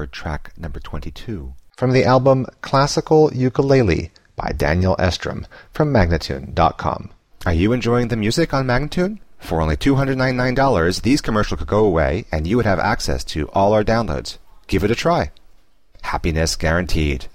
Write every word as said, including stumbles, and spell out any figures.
heard track number twenty-two from the album Classical Ukulele by Daniel Estrom from Magnatune dot com. Are you enjoying the music on Magnatune? For only two hundred ninety-nine dollars, these commercials could go away and you would have access to all our downloads. Give it a try. Happiness guaranteed.